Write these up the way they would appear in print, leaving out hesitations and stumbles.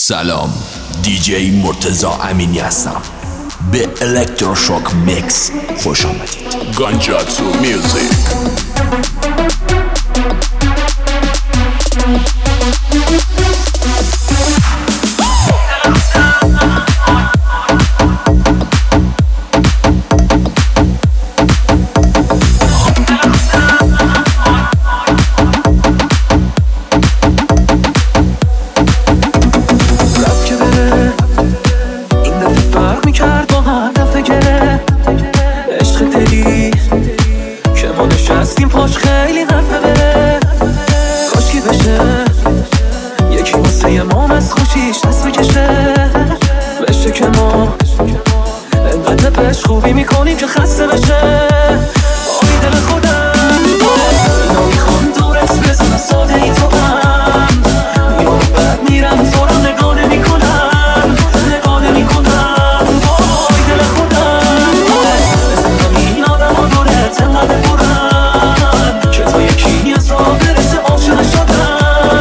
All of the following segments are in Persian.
سلام، دیجی مرتضی امینی هستم. به الکتروشوک میکس خوش آمدید. گانجاتسو میوزیک. خوبی میکنیم که خسته بشه آبی دل خودم اینا میخوام دورت بزنم ساده ای تو هم میمونی بعد میرم زورم نگاه نمی کنم آبی دل خودم بزنم این آدم ها دورت انقدر برن که تا یکی از آب برسه عاشق شدم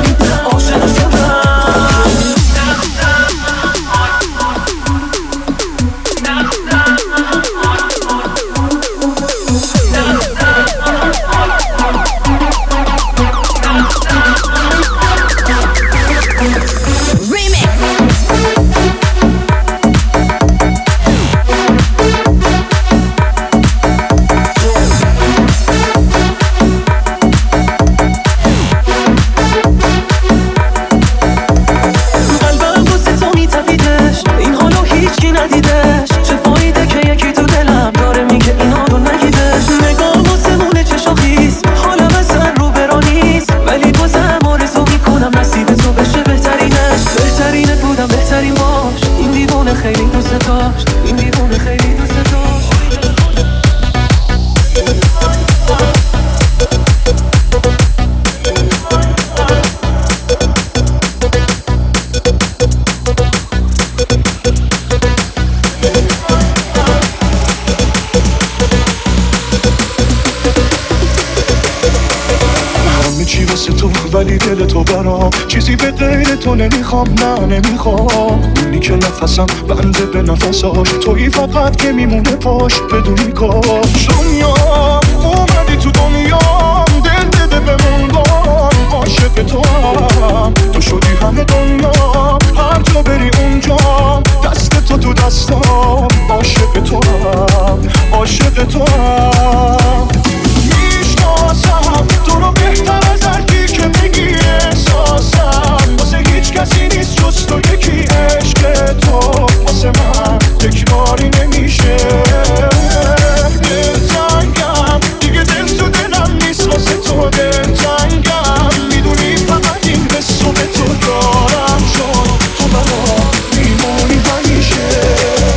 ولی دل تو برام چیزی به غیر تو نمیخوام، نه نمیخوام. اونی که نفسم بنده به نفساش تویی فقط که میمونه پاش بدونی کاش. دنیام اومدی تو دنیام، دل بده بمون بام، عاشق تو هم تو شدی همه دنیا، هر جا بری اونجا دست تو تو دستام، عاشق تو هم عاشق تو هم. میشناسم تو رو بهتر از هر کی که بگی احساسم، واسه هیچ کسی نیست جز تو یکی. عشق تو واسه من تکراری نمیشه. دلتنگم دیگه، دل تو دلم نیست، واسه تو دلتنگم. میدونی فقط این حسو به تو دارم، چون تو برام میمونی همیشه.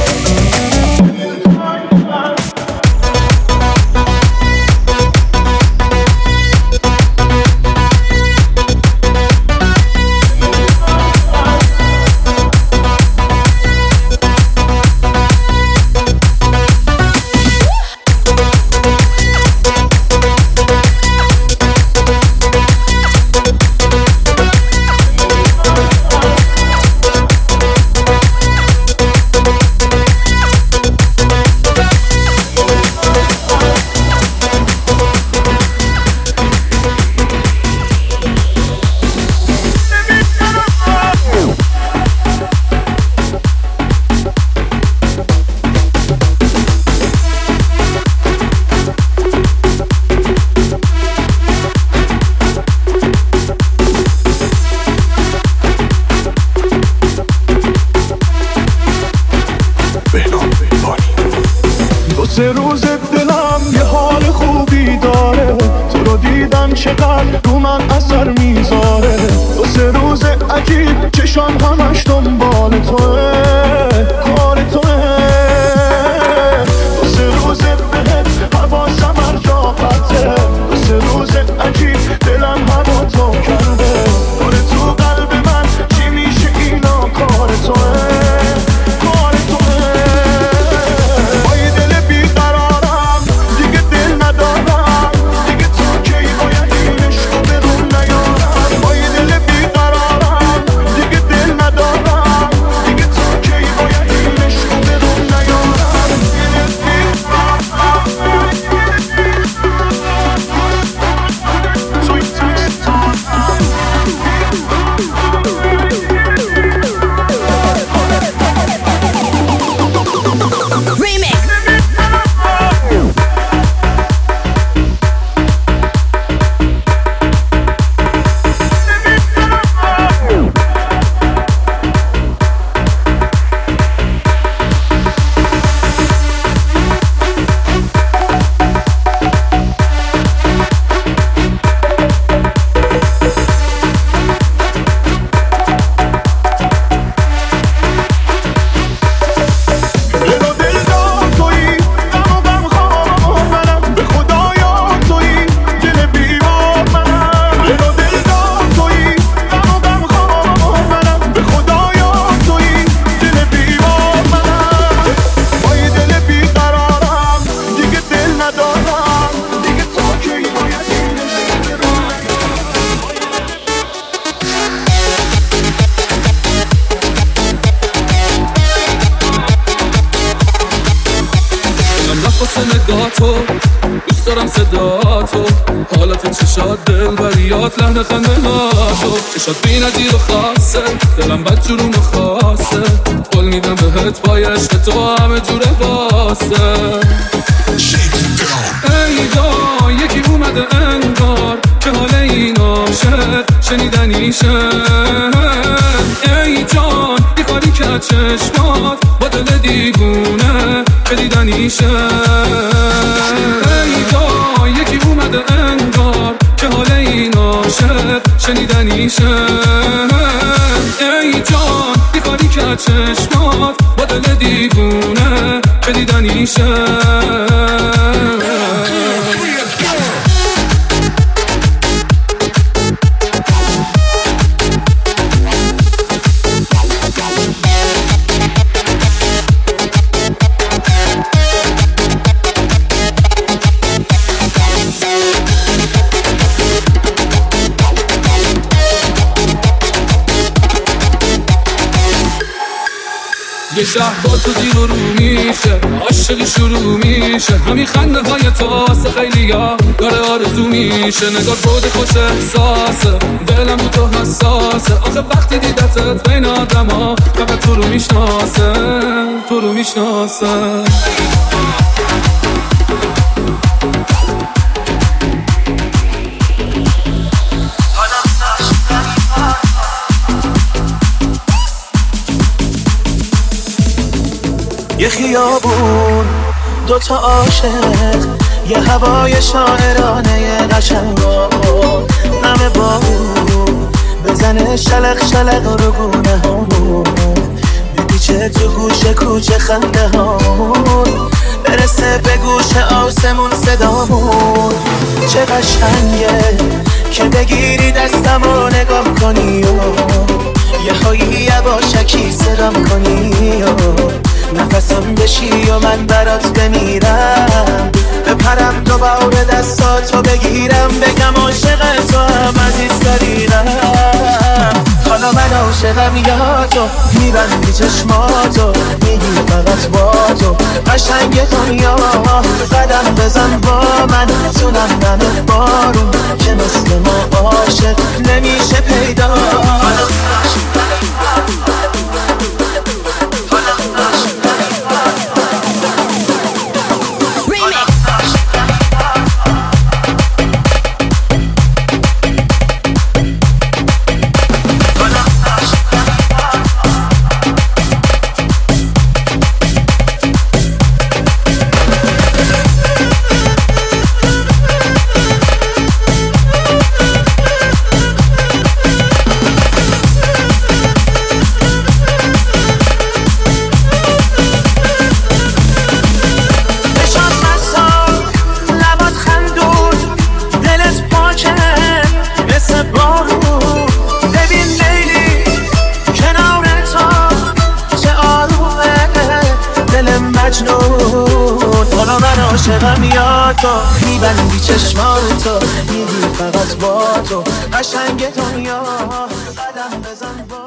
سه روز دلم یه حال خوبی داره، تو رو دیدن چقدر رو من اثر میذاره. دو سه روز عجیب چشام همش دنبال توه، کار توه. دو سه روز بهت حواسم هر جا قطعه، دو سه روز عجیب دلم هوا تو کرده. کار تو قلب من چی میشه اینا، کار توه. دل دارم صداتو، حالت چشات دلبریات، لحن خندهاتو، چشات بی نظیر و خاصه، دلم بد جورم خاصه، قول میدم بهت پای عشق تو همه جوره واسه. ای جان یکی اومده انگار که حال این عاشق شنیدنیشه. ای جان یه کاری که چشمات با دل دیوونه که دیدنیشه. ای جان یکی اومده انگار که حال این عاشق شنیدنیشه. ای جان یه کاری که چشمات با دل دیوونه که دیدنیشه. یه شهر با تو زیر و رو میشه، عاشقی شروع میشه، همین خنده های تاسه خیلی ها داره آرزو میشه. نگاه بود خوش احساسه، دلم رو تو حساسه، آخه وقتی دیدتت بین آدم ها فقط تو رو میشناسه، تو رو میشناسه. یه خیابون دوتا عاشق، یه هوای شاعرانه قشنگا، نم بارون بزنه شلق شلق رو گونه هامون، بپیچه تو گوشه کوچه خنده هامون، برسه به گوش آسمون صدامون. چه قشنگه که بگیری دستم و نگاه کنی و یه هایی یواشکی صدام کنی و نفسم بشی و من برات بمیرم، بپرم دوباره دستاتو بگیرم، بگم عاشق تو هم عزیزترینم. حالا من عاشقم یا تو، میبندی چشماتو، میگی فقط با تو قشنگ دنیا، قدم بزن با من تو نم بارون که مثل ما عاشق نمیشه پیدا. حالا من عاشقم یا تو، میبندی چشماتو، میگی فقط با تو قشنگ دنیا، قدم بزن با